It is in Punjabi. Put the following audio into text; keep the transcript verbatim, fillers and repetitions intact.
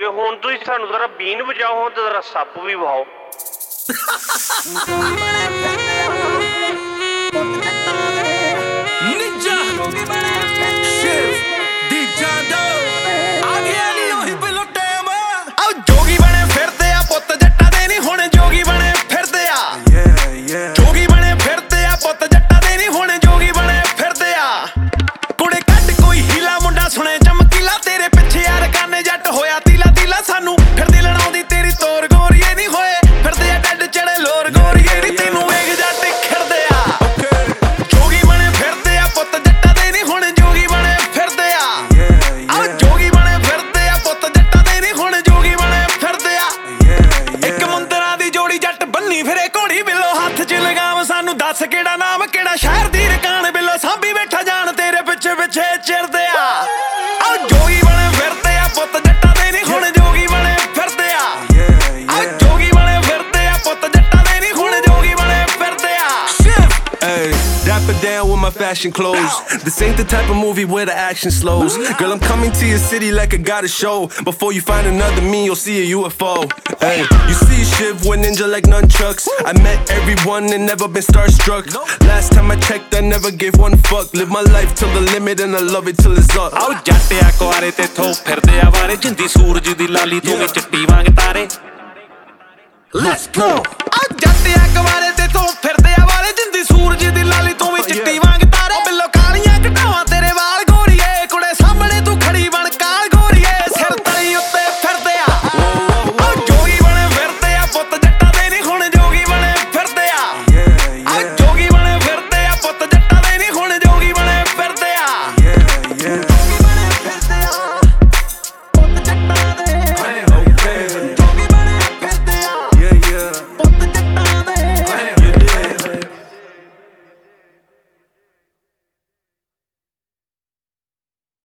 ਤੇ ਹੁਣ ਤੁਸੀਂ ਸਾਨੂੰ ਜ਼ਰਾ ਬੀਨ ਵਜਾਓ, ਹੁਣ ਜ਼ਰਾ ਸੱਪ ਵੀ ਵਹਾਓ। ਨਿੰਜਾ ਸ਼ਿਵ ਦੀਪ ਜਾਂਦੋ ਆ ਗਿਆ ਨੀ ਉਹੀ ਪਹਿਲੋ ਟਾਈਮ ਆ ਜੋਗੀ ਬਣੇ ਫਿਰਦੇ ਆ ਪੁੱਤ ਜੱਟਾਂ ਦੇ ਨੀ ਹੁਣ ਜੋਗੀ ਬਣੇ ਫਿਰਦੇ ਆ ਜੋਗੀ ਬਣੇ ਫਿਰਦੇ ਆ ਪੁੱਤ ਜੱਟਾਂ ਦੇ ਨੀ ਹੁਣ ਜੋਗੀ ਬਣੇ ਫਿਰਦੇ ਆ ਕੁੜੇ ਕੱਢ ਕੋਈ ਹੀਲਾ ਮੁੰਡਾ ਸੁਣੇ ਚਮਕੀਲਾ ਤੇਰੇ ਪਿੱਛੇ ਯਾਰ ਕਾਨੇ ਜੱਟ ਹੋਇਆ ਤੀਲਾ ਤੀਲਾ ਸਾਨੂੰ ਫਿਰਦੀ ਲੜਾਉਂਦੀ ਤੇਰੀ ਤੋਰ ਗੋਰੀਏ ਨਹੀਂ ਹੋਏ ਫਿਰਦੇ ਆ ਡੱਡ ਚੜੇ ਲੋਰ ਗੋਰੀਏ ਨੀ ਤੈਨੂੰ ਵੇਖ ਜੱਟ ਖਿਰਦੇ ਆ ਜੋਗੀ ਬਣੇ ਫਿਰਦੇ ਆ ਪੁੱਤ ਜੱਟਾਂ ਦੇ ਨੀ ਹੁਣ ਜੋਗੀ ਬਣੇ ਫਿਰਦੇ ਆ ਆ ਜੋਗੀ ਬਣੇ ਫਿਰਦੇ ਆ ਪੁੱਤ ਜੱਟਾਂ ਦੇ ਨੀ ਹੁਣ ਜੋਗੀ ਬਣੇ ਫਿਰਦੇ ਆ ਇੱਕ ਮੁੰਦਰਾਂ ਦੀ ਜੋੜੀ ਜੱਟ ਬੰਨੀ ਫਿਰੇ ਘੋੜੀ ਬਿੱਲੋ ਹੱਥ 'ਚ ਲਗਾਮ ਸਾਨੂੰ ਦੱਸ ਕਿਹੜਾ ਨਾਮ ਕਿਹੜਾ ਸ਼ਹਿਰ ਦੀ ਰਕਾਨ ਬਿੱਲੋ ਸਾਂਭੀ ਬੈਠਾ ਜਾਣ ਤੇਰੇ ਪਿੱਛੇ ਪਿੱਛੇ ਚਿਰਦੇ ਆ ਆ ਜੋਗੀ ਬਣੇ ਫਿਰਦੇ ਆ ਪੁੱਤ ਜੱਟਾਂ ਦੇ ਨੀ ਹੁਣ ਜੋਗੀ ਬਣੇ ਫਿਰਦੇ ਆ ਆ ਜੋਗੀ ਬਣੇ ਫਿਰਦੇ ਆ ਪੁੱਤ ਜੱਟਾਂ ਦੇ ਨੀ ਹੁਣ ਜੋਗੀ ਬਣੇ ਫਿਰਦੇ ਆ Ay, dapper down with my fashion clothes. This ain't the type of movie where the action slows. Girl, I'm coming to your city like I got a show. Before you find another me, you'll see a U F O. Hey, you see Shiv with ninja like nunchucks. I met everyone and never been starstruck. Last time I checked, I never gave one fuck. Live my life till the limit and I love it till it's up. ਆਓ ਜੱਟਿਆ ਕੁਆਰੇ ਤੇ ਥੋ ਫਿਰਦੇ ਆ ਵਾਰੇ ਜਿੰਦੀ ਸੂਰਜ ਦੀ ਲਾਲੀ ਤੂੰ ਵੀ ਚਿੱਟੀ ਵਾਂਗ ਤਾਰੇ Let's go ਆ ਜੱਟਿਆ ਕੁਆਰੇ ਤੇ ਥੋ ਫਿਰਦੇ ਆ ਵਾਲੇ ਜਿੰਦੀ ਸੂਰਜ ਦੀ ਲਾਲੀ ਤੂੰ ਵੀ ਚਿੱਟੀ